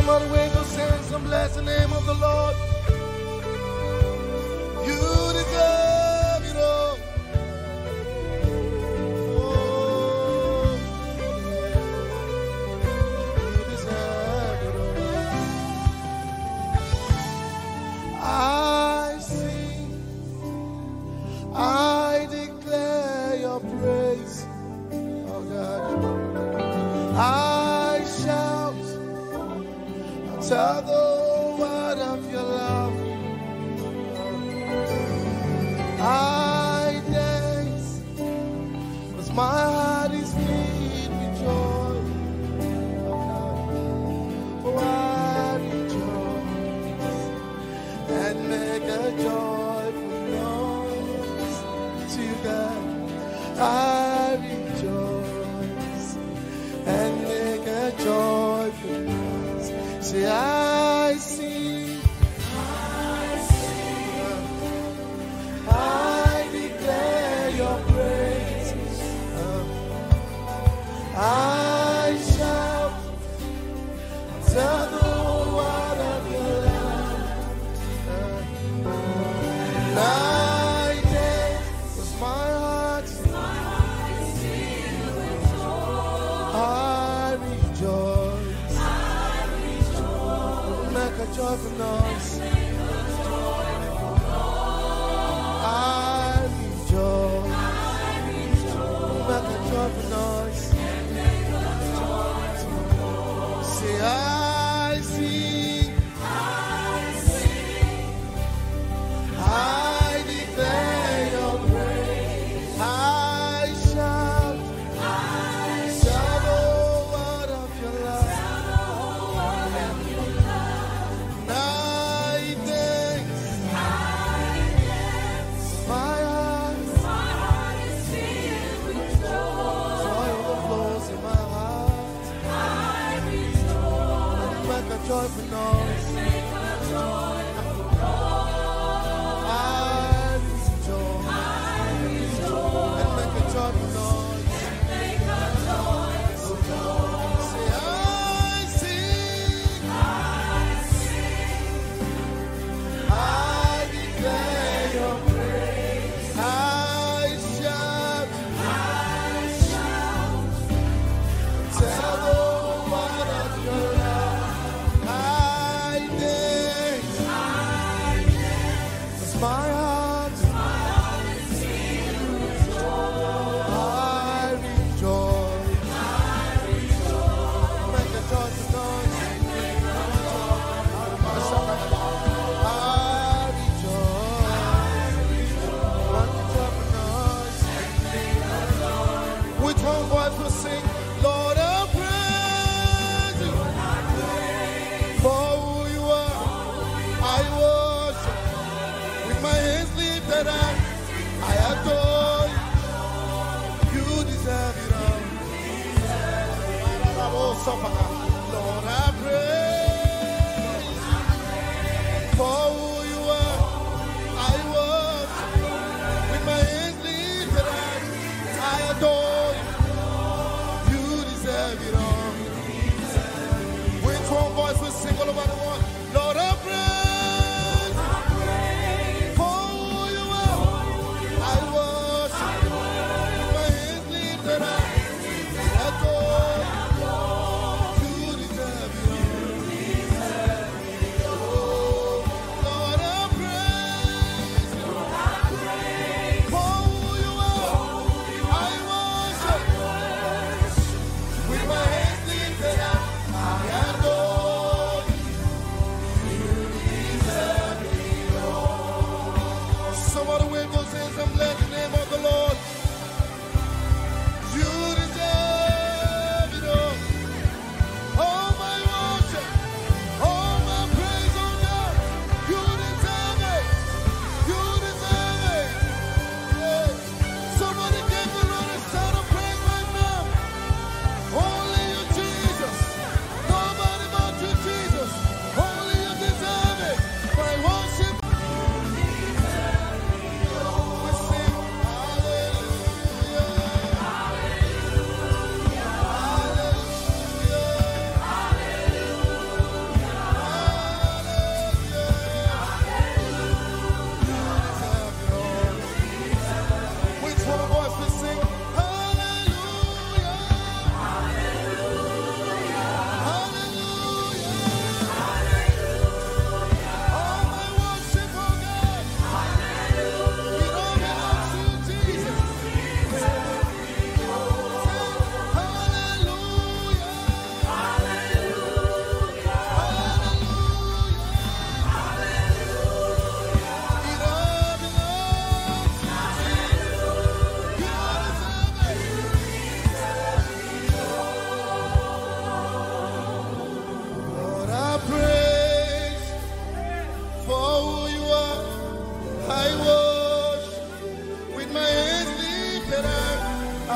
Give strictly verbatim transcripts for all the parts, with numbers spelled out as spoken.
Somebody wave those hands and bless the name of the Lord. You deserve it all. Oh, you deserve it all. I sing, I declare your praise, oh God. I shout, tell the word of your love. I dance, cause my heart is filled with joy. For I rejoice and make a joyful noise to God. I rejoice and make a joyful noise. Say, I sing, I sing, I declare your praises. I shout, tell the word of your love. And I dance, 'cause my heart, my heart is filled with joy. I rejoice, I rejoice, make a joyful noise. I rejoice, make a joyful noise. Say, I sing, I sing, I declare your praise. I shout, I shout the word of your love. Night dance, my heart, my heart is filled with joy. Joy overflows in my heart. I rejoice. And make a joyful noise. Make a joyful noise. I rejoice. I rejoice. And make a joyful noise. And make a joyful noise. Say, I sing. I sing. I declare your praise. I shout, I shout, tell the word of your love. I dance, I dance, 'cause my heart, my heart is filled with joy. I rejoice, I rejoice, make a joyful noise. I rejoice, make a joyful noise. Which one voice will sing, Lord, I praise you for who you are. I worship with my hands lifted up. I adore you. You deserve it all. Lord, I praise for who you are. I worship with my hands lifted up. I adore you. You deserve it all. Which one voice will sing all over the world? Lord, I praise for who you are. I worship with my hands lifted up. I adore you. You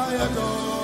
I adore